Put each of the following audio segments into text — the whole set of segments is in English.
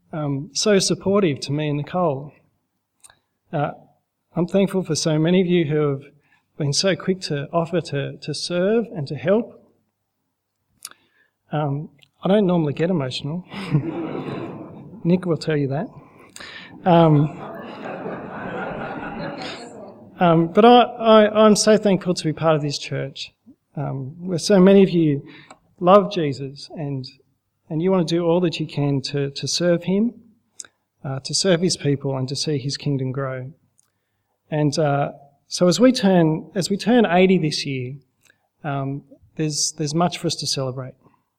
so supportive to me and Nicole. I'm thankful for so many of you who have been so quick to offer to serve and to help. I don't normally get emotional. Nick will tell you that. But I'm so thankful to be part of this church, where so many of you love Jesus and you want to do all that you can to serve him, to serve his people and to see his kingdom grow. And so as we turn 80 this year, there's much for us to celebrate.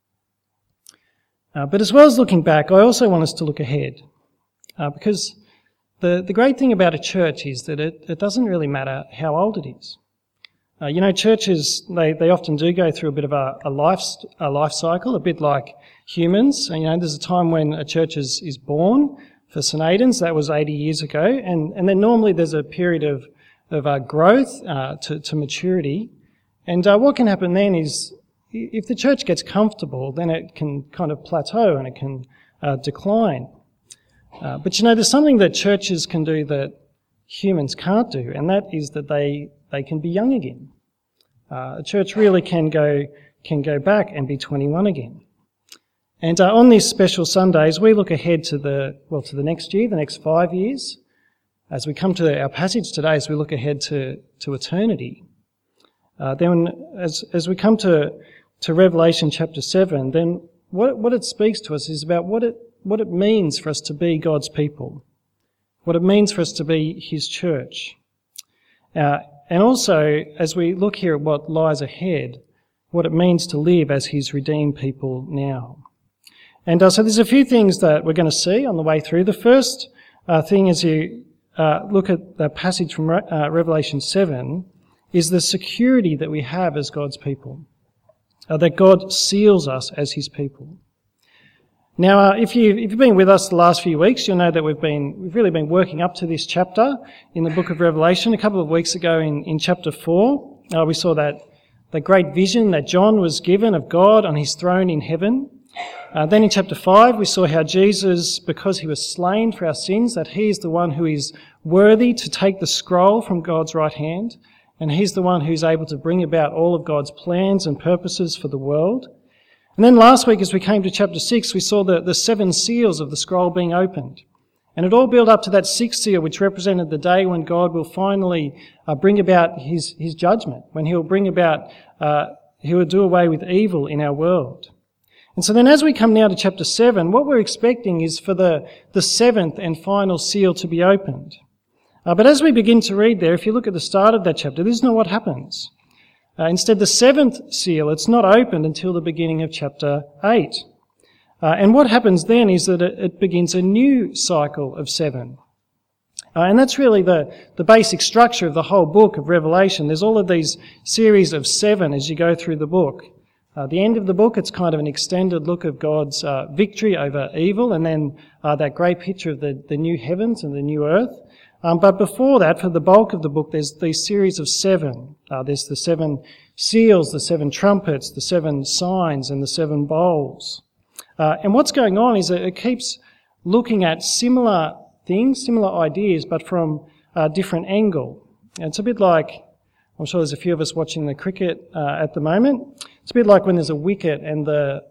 But as well as looking back, I also want us to look ahead, because the great thing about a church is that it doesn't really matter how old it is. Churches, they often do go through a bit of a life cycle, a bit like humans. And, there's a time when a church is born. For St Aidan's, that was 80 years ago. And then normally there's a period of growth to maturity. And what can happen then is, if the church gets comfortable, then it can kind of plateau and it can decline. But there's something that churches can do that humans can't do, and that is that they can be young again. A church really can go back and be 21 again. And on these special Sundays, we look ahead to the next year, the next 5 years. As we come to our passage today, as we look ahead to eternity. Then as we come to Revelation chapter 7, then what it speaks to us is about what it means for us to be God's people, what it means for us to be his church. And also, as we look here at what lies ahead, what it means to live as his redeemed people now. And so there's a few things that we're going to see on the way through. The first thing as you look at the passage from Revelation 7 is the security that we have as God's people, that God seals us as his people. Now, if you've been with us the last few weeks, you'll know that we've really been working up to this chapter in the book of Revelation. A couple of weeks ago in chapter 4, we saw that the great vision that John was given of God on his throne in heaven. Then in chapter 5, we saw how Jesus, because he was slain for our sins, that he is the one who is worthy to take the scroll from God's right hand, and he's the one who's able to bring about all of God's plans and purposes for the world. And then last week, as we came to chapter 6, we saw the 7 seals of the scroll being opened. And it all built up to that 6th seal, which represented the day when God will finally bring about his judgment, when he'll bring about, he will do away with evil in our world. And so then as we come now to chapter 7, what we're expecting is for the 7th and final seal to be opened. But as we begin to read there, if you look at the start of that chapter, this is not what happens. Instead, the 7th seal, it's not opened until the beginning of chapter 8. And what happens then is that it begins a new cycle of 7. And that's really the basic structure of the whole book of Revelation. There's all of these series of 7 as you go through the book. The end of the book, it's kind of an extended look of God's victory over evil, and then that great picture of the new heavens and the new earth. But before that, for the bulk of the book, there's these series of 7. There's the 7 seals, the 7 trumpets, the 7 signs, and the 7 bowls. And what's going on is that it keeps looking at similar things, similar ideas, but from a different angle. And it's a bit like, I'm sure there's a few of us watching the cricket at the moment. It's a bit like when there's a wicket and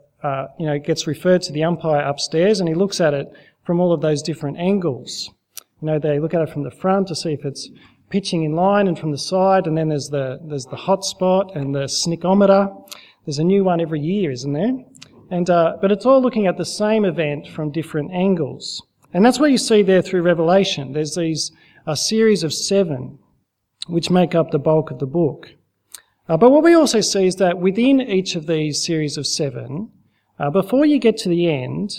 it gets referred to the umpire upstairs, and he looks at it from all of those different angles. They look at it from the front to see if it's pitching in line, and from the side, and then there's the hot spot and the snickometer. There's a new one every year, isn't there? And but it's all looking at the same event from different angles. And that's what you see there through Revelation. There's these a series of 7 which make up the bulk of the book. But what we also see is that within each of these series of 7, before you get to the end,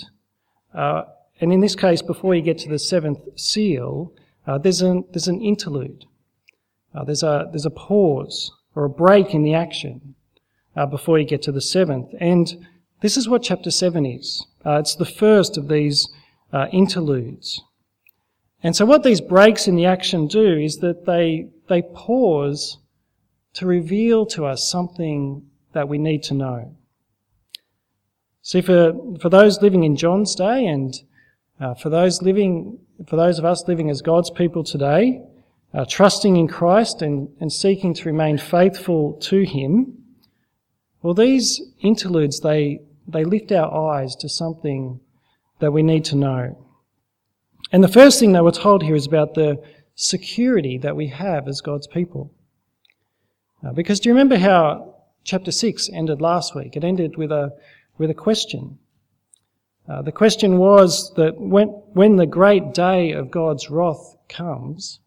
and in this case, before you get to the 7th seal, there's an interlude. There's a pause or a break in the action before you get to the 7th. And this is what chapter 7 is. It's the first of these interludes. And so what these breaks in the action do is that they pause to reveal to us something that we need to know. See, for those living in John's day and For those of us living as God's people today, trusting in Christ and seeking to remain faithful to Him, well, these interludes, they lift our eyes to something that we need to know. And the first thing that we're told here is about the security that we have as God's people. Because do you remember how chapter 6 ended last week? It ended with a question. The question was that when the great day of God's wrath comes,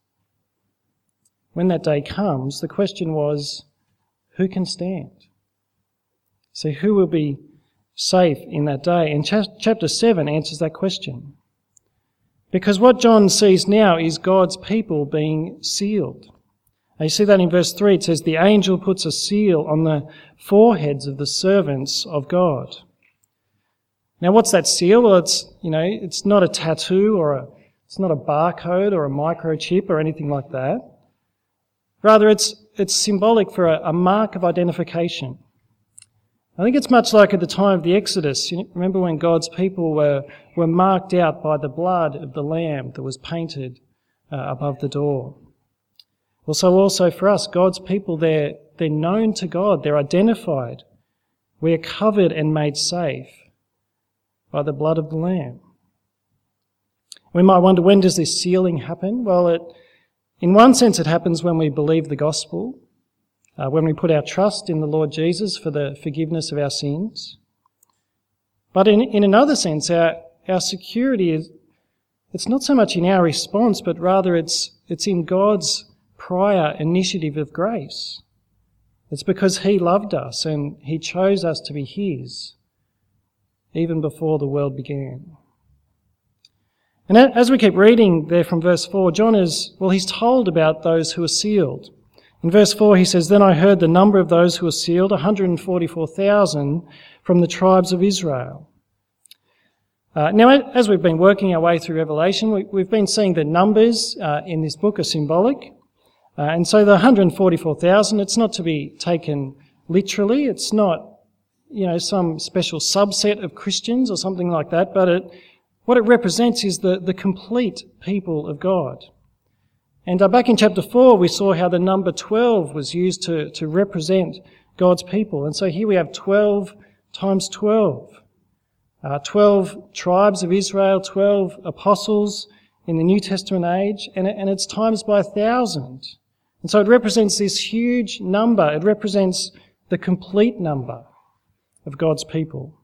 when that day comes, the question was, who can stand? So who will be safe in that day? And chapter 7 answers that question. Because what John sees now is God's people being sealed. And you see that in verse 3, it says, the angel puts a seal on the foreheads of the servants of God. Now what's that seal? Well, it's not a tattoo it's not a barcode or a microchip or anything like that. Rather, it's symbolic for a mark of identification. I think it's much like at the time of the Exodus. You remember when God's people were marked out by the blood of the Lamb that was painted above the door. Well, so also for us, God's people, they're known to God, they're identified. We are covered and made safe by the blood of the Lamb. We might wonder, when does this sealing happen? Well, in one sense it happens when we believe the gospel, when we put our trust in the Lord Jesus for the forgiveness of our sins. But in another sense, our security it's not so much in our response, but rather it's in God's prior initiative of grace. It's because He loved us and He chose us to be His, even before the world began. And as we keep reading there from verse 4, John he's told about those who are sealed. In verse 4 he says, then I heard the number of those who were sealed, 144,000 from the tribes of Israel. Now, as we've been working our way through Revelation, we've been seeing that numbers in this book are symbolic. And so the 144,000, it's not to be taken literally. It's not, some special subset of Christians or something like that, but what it represents is the complete people of God. And back in chapter 4, we saw how the number 12 was used to represent God's people. And so here we have 12 times 12. 12 tribes of Israel, 12 apostles in the New Testament age, and it's times by 1,000. And so it represents this huge number. It represents the complete number of God's people.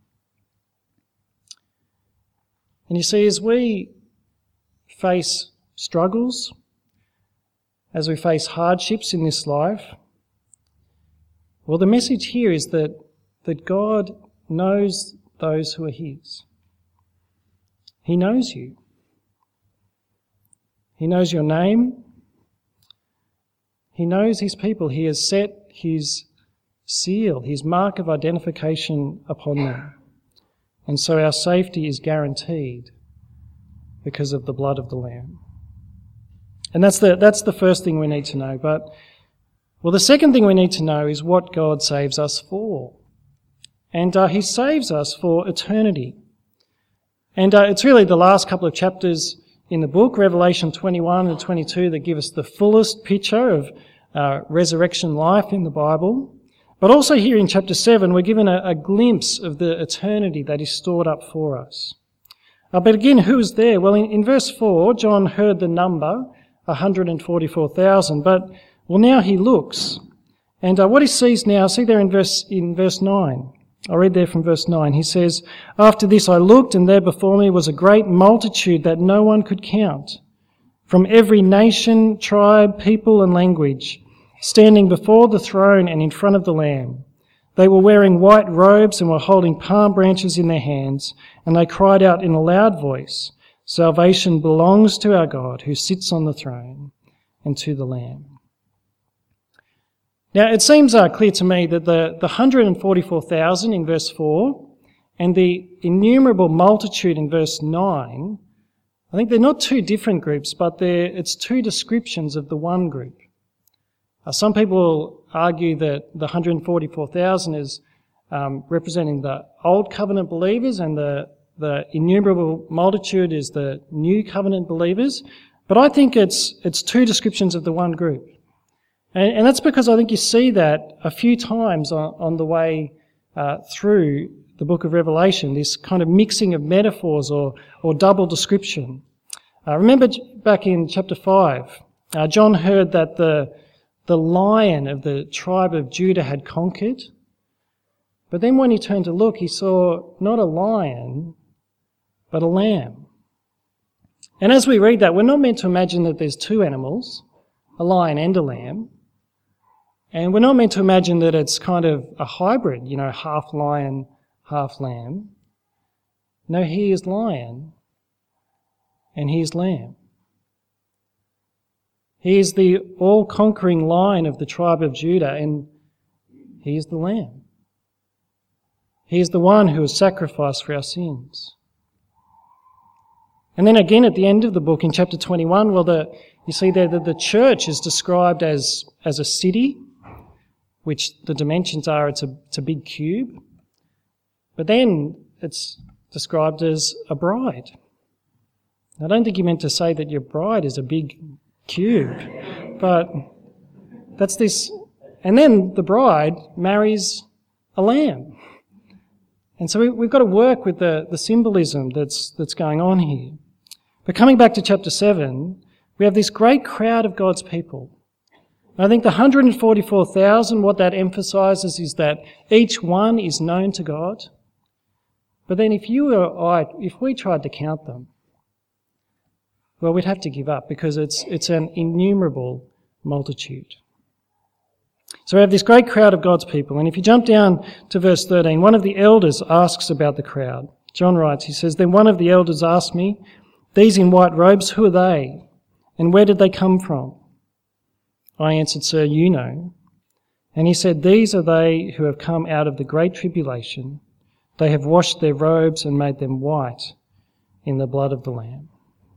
And you see, as we face struggles, as we face hardships in this life, well, the message here is that God knows those who are His. He knows you. He knows your name. He knows His people. He has set His seal, His mark of identification upon them. And so our safety is guaranteed because of the blood of the Lamb. And that's the first thing we need to know. But, the second thing we need to know is what God saves us for. And He saves us for eternity. And it's really the last couple of chapters in the book, Revelation 21 and 22, that give us the fullest picture of resurrection life in the Bible. But also here in chapter 7, we're given a glimpse of the eternity that is stored up for us. But again, who is there? Well, in verse 4, John heard the number, 144,000. But, now he looks. And what he sees now, see there in verse 9. I'll read there from verse 9. He says, after this I looked, and there before me was a great multitude that no one could count, from every nation, tribe, people, and language, standing before the throne and in front of the Lamb. They were wearing white robes and were holding palm branches in their hands, and they cried out in a loud voice, salvation belongs to our God who sits on the throne and to the Lamb. Now, it seems clear to me that the 144,000 in verse 4 and the innumerable multitude in verse 9, I think they're not two different groups, but it's two descriptions of the one group. Some people argue that the 144,000 is representing the Old Covenant believers and the the innumerable multitude is the new covenant believers, but I think it's two descriptions of the one group. And that's because I think you see that a few times on the way through the book of Revelation, this kind of mixing of metaphors or double description. Remember back in chapter 5, John heard that the lion of the tribe of Judah had conquered. But then when he turned to look, he saw not a lion, but a lamb. And as we read that, we're not meant to imagine that there's two animals, a lion and a lamb. And we're not meant to imagine that it's kind of a hybrid, half lion, half lamb. No, he is lion and he is lamb. He is the all-conquering lion of the tribe of Judah, and he is the lamb. He is the one who was sacrificed for our sins. And then again at the end of the book in chapter 21, you see there that the church is described as a city, which the dimensions are, it's a big cube. But then it's described as a bride. I don't think you meant to say that your bride is a big cube, but that's this. And then the bride marries a lamb. And so we've got to work with the symbolism that's going on here. But coming back to chapter 7, we have this great crowd of God's people. And I think the 144,000, what that emphasises is that each one is known to God. But then if we tried to count them, well, we'd have to give up because it's an innumerable multitude. So we have this great crowd of God's people. And if you jump down to verse 13, one of the elders asks about the crowd. John writes, he says, "Then one of the elders asked me, 'These in white robes, who are they? And where did they come from?' I answered, 'Sir, you know.' And he said, 'These are they who have come out of the great tribulation. They have washed their robes and made them white in the blood of the Lamb.'"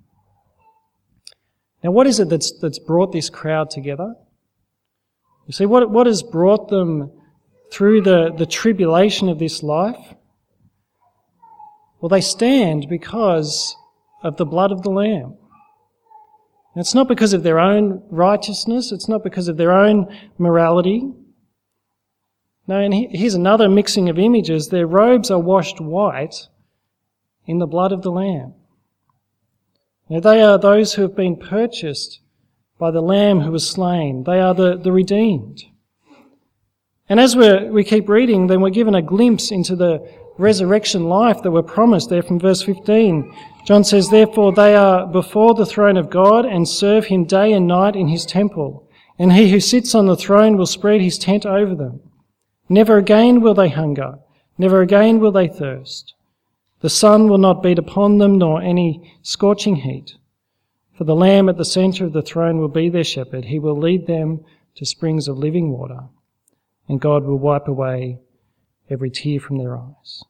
Now, what is it that's brought this crowd together? You see, what has brought them through the tribulation of this life? Well, they stand because of the blood of the Lamb. And it's not because of their own righteousness. It's not because of their own morality. No, and here's another mixing of images. Their robes are washed white in the blood of the Lamb. Now, they are those who have been purchased by the Lamb who was slain. They are the redeemed. And as we keep reading, then we're given a glimpse into the resurrection life that we're promised there from verse 15. John says, "Therefore they are before the throne of God and serve him day and night in his temple. And he who sits on the throne will spread his tent over them. Never again will they hunger. Never again will they thirst. The sun will not beat upon them, nor any scorching heat. For the Lamb at the centre of the throne will be their shepherd. He will lead them to springs of living water, and God will wipe away every tear from their eyes."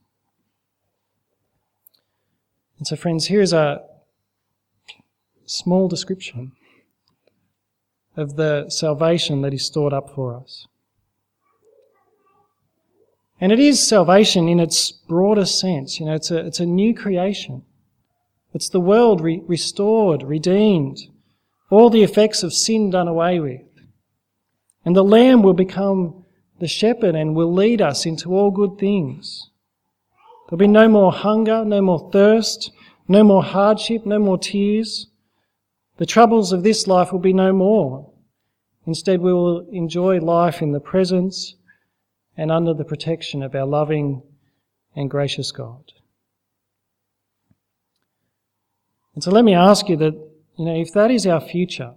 And so, friends, here is a small description of the salvation that is stored up for us. And it is salvation in its broadest sense. It's a new creation. It's the world restored, redeemed, all the effects of sin done away with. And the Lamb will become the shepherd and will lead us into all good things. There'll be no more hunger, no more thirst, no more hardship, no more tears. The troubles of this life will be no more. Instead, we will enjoy life in the presence and under the protection of our loving and gracious God. And so let me ask you that, if that is our future,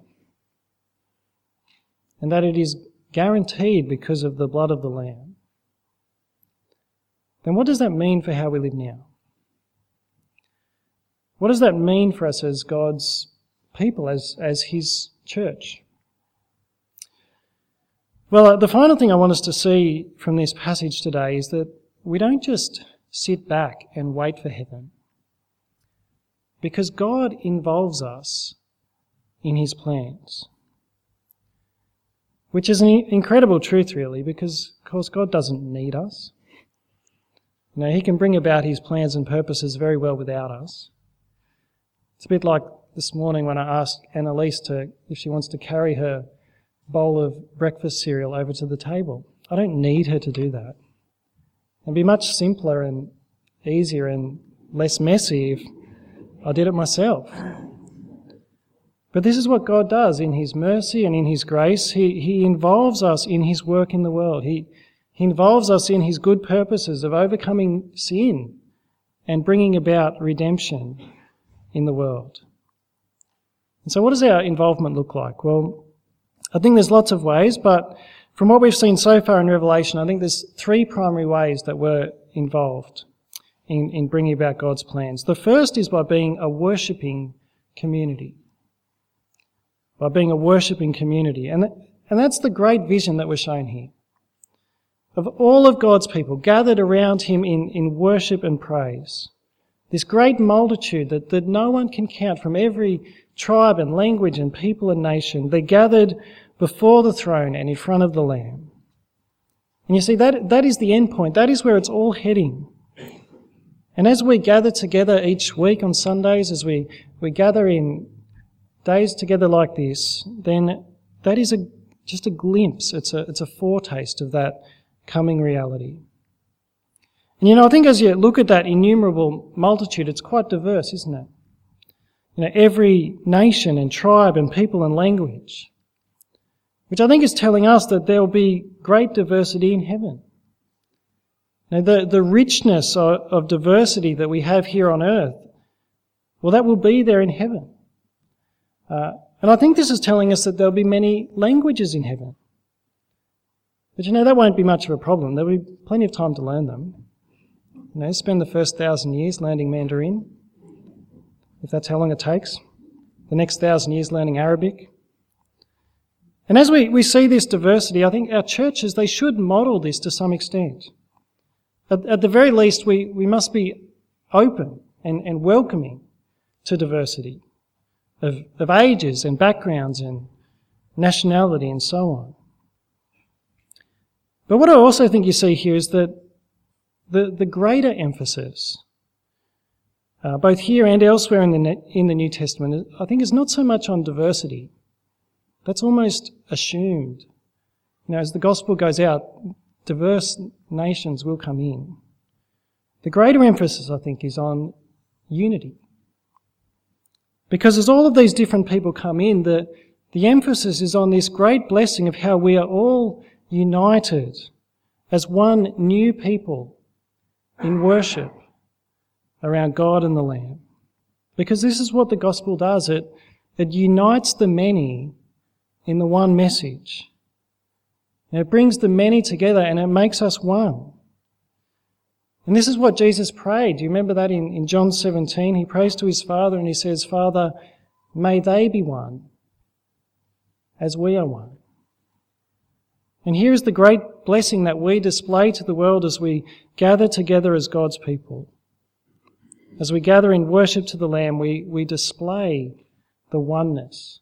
and that it is guaranteed because of the blood of the Lamb, then what does that mean for how we live now? What does that mean for us as God's people, as his church? Well, the final thing I want us to see from this passage today is that we don't just sit back and wait for heaven, because God involves us in his plans. Which is an incredible truth, really, because, of course, God doesn't need us. He can bring about his plans and purposes very well without us. It's a bit like this morning when I asked Annalise if she wants to carry her bowl of breakfast cereal over to the table. I don't need her to do that. It'd be much simpler and easier and less messy if I did it myself. But this is what God does in his mercy and in his grace. He involves us in his work in the world. He involves us in his good purposes of overcoming sin and bringing about redemption in the world. And so what does our involvement look like? Well, I think there's lots of ways, but from what we've seen so far in Revelation, I think there's three primary ways that we're involved in bringing about God's plans. The first is by being a worshipping community. By being a worshipping community. And that's the great vision that we're shown here. Of all of God's people gathered around him in worship and praise. This great multitude that no one can count from every tribe and language and people and nation. They're gathered before the throne and in front of the Lamb. And you see, that is the end point. That is where it's all heading. And as we gather together each week on Sundays, as we gather in days together like this, then that is just a glimpse. It's a foretaste of that coming reality. And I think as you look at that innumerable multitude, it's quite diverse, isn't it? Every nation and tribe and people and language, which I think is telling us that there will be great diversity in heaven. The richness of diversity that we have here on earth, well, that will be there in heaven. And I think this is telling us that there'll be many languages in heaven. But that won't be much of a problem. There'll be plenty of time to learn them. Spend the first 1,000 years learning Mandarin, if that's how long it takes. The next 1,000 years learning Arabic. And as we see this diversity, I think our churches, they should model this to some extent. At the very least, we must be open and welcoming to diversity of ages and backgrounds and nationality and so on. But what I also think you see here is that the greater emphasis, both here and elsewhere in the New Testament, I think is not so much on diversity. That's almost assumed. As the gospel goes out, diverse nations will come in. The greater emphasis, I think, is on unity. Because as all of these different people come in, the emphasis is on this great blessing of how we are all united as one new people in worship around God and the Lamb. Because this is what the gospel does. It unites the many in the one message. And it brings the many together and it makes us one. And this is what Jesus prayed. Do you remember that in John 17? He prays to his Father and he says, Father, may they be one as we are one. And here is the great blessing that we display to the world as we gather together as God's people. As we gather in worship to the Lamb, we display the oneness,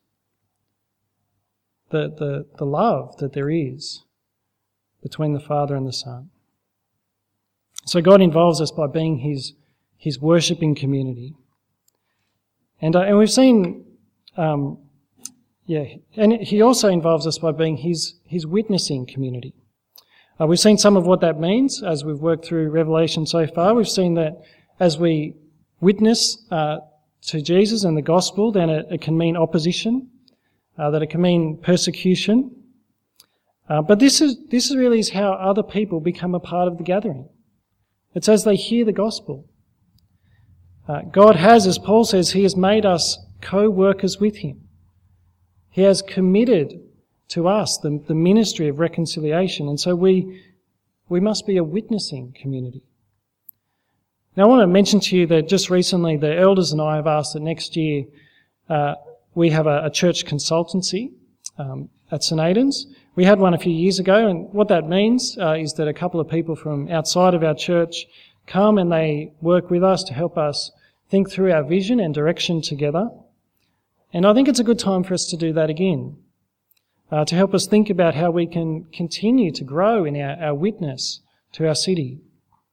the love that there is between the Father and the Son. So God involves us by being his worshipping community. And we've seen, and he also involves us by being his witnessing community. We've seen some of what that means as we've worked through Revelation so far. We've seen that as we witness to Jesus and the gospel, then it can mean opposition, that it can mean persecution. But this really is how other people become a part of the gathering. It's as they hear the gospel. God has, as Paul says, he has made us co-workers with him. He has committed to us the ministry of reconciliation, and so we must be a witnessing community. Now I want to mention to you that just recently the elders and I have asked that next year we have a church consultancy at St Aidan's. We had one a few years ago, and what that means is that a couple of people from outside of our church come and they work with us to help us think through our vision and direction together. And I think it's a good time for us to do that again, to help us think about how we can continue to grow in our witness to our city.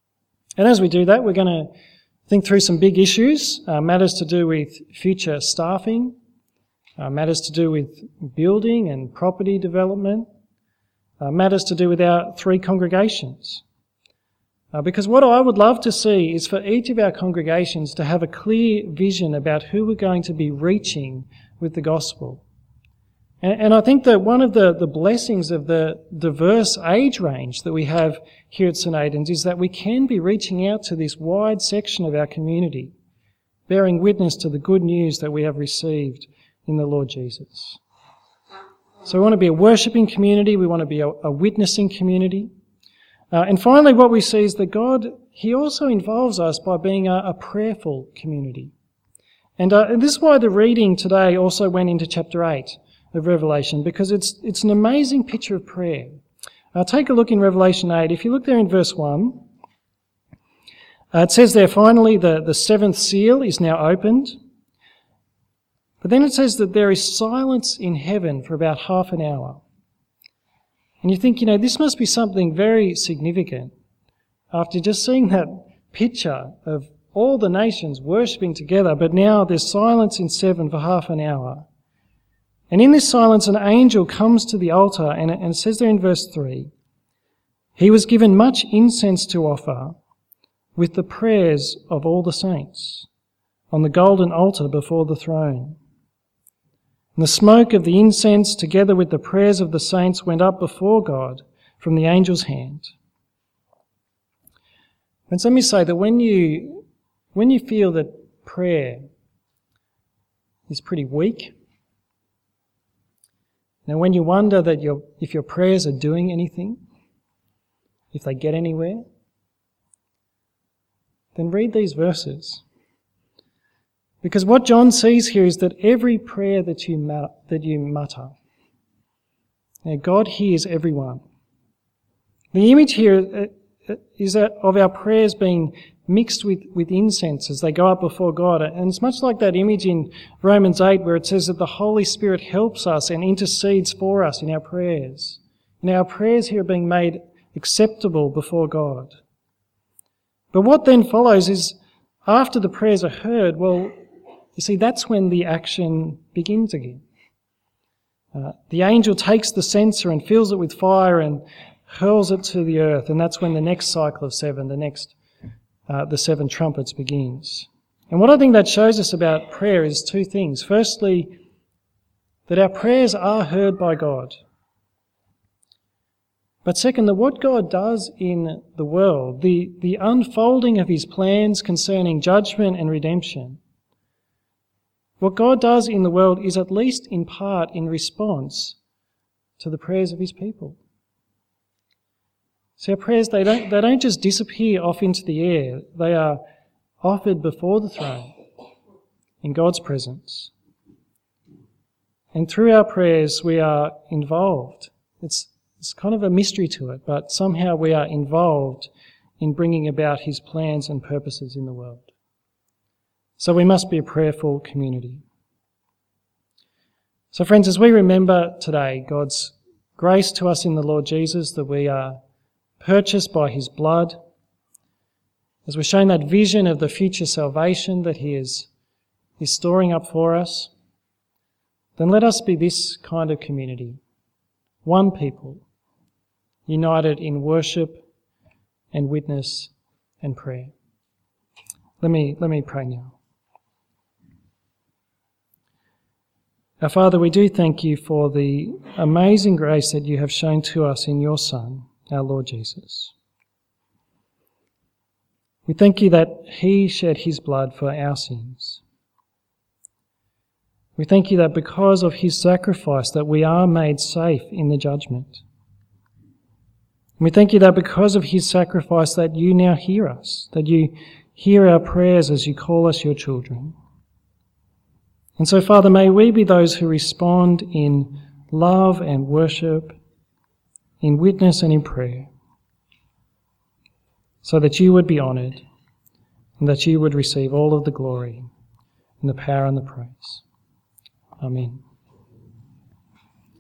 And as we do that, we're going to think through some big issues, matters to do with future staffing, matters to do with building and property development, matters to do with our 3 congregations. Because what I would love to see is for each of our congregations to have a clear vision about who we're going to be reaching with the gospel. And I think that one of the blessings of the diverse age range that we have here at St Aidan's is that we can be reaching out to this wide section of our community, bearing witness to the good news that we have received in the Lord Jesus. So we want to be a worshipping community, we want to be a witnessing community. And finally, what we see is that God, He also involves us by being a prayerful community. And this is why the reading today also went into chapter 8 of Revelation, because it's an amazing picture of prayer. Take a look in Revelation 8. If you look there in verse 1, it says there, finally, the 7th seal is now opened. But then it says that there is silence in heaven for about half an hour. And you think, this must be something very significant. After just seeing that picture of all the nations worshipping together, but now there's silence in 7 for half an hour. And in this silence, an angel comes to the altar, and it says there in verse 3, he was given much incense to offer with the prayers of all the saints on the golden altar before the throne. And the smoke of the incense, together with the prayers of the saints, went up before God from the angel's hand. And so let me say that when you feel that prayer is pretty weak, now when you wonder that if your prayers are doing anything, if they get anywhere, then read these verses. Because what John sees here is that every prayer that you mutter, God hears everyone. The image here is of our prayers being mixed with incense as they go up before God. And it's much like that image in Romans 8 where it says that the Holy Spirit helps us and intercedes for us in our prayers. And our prayers here are being made acceptable before God. But what then follows is, after the prayers are heard, well, you see, that's when the action begins again. The angel takes the censer and fills it with fire and hurls it to the earth, and that's when the next cycle of 7, the 7 trumpets begins. And what I think that shows us about prayer is 2 things. Firstly, that our prayers are heard by God. But second, that what God does in the world, the unfolding of His plans concerning judgment and redemption, what God does in the world is at least in part in response to the prayers of His people. So our prayers, they don't just disappear off into the air. They are offered before the throne in God's presence. And through our prayers we are involved. It's kind of a mystery to it, but somehow we are involved in bringing about His plans and purposes in the world. So we must be a prayerful community. So friends, as we remember today God's grace to us in the Lord Jesus, that we are purchased by His blood, as we're shown that vision of the future salvation that He is storing up for us, then let us be this kind of community, one people, united in worship and witness and prayer. Let me pray now. Our Father, we do thank You for the amazing grace that You have shown to us in Your Son, our Lord Jesus. We thank You that He shed His blood for our sins. We thank You that because of His sacrifice that we are made safe in the judgment. We thank You that because of His sacrifice that You now hear us, that You hear our prayers as You call us Your children. And so, Father, may we be those who respond in love and worship, in witness and in prayer, so that You would be honoured and that You would receive all of the glory and the power and the praise. Amen.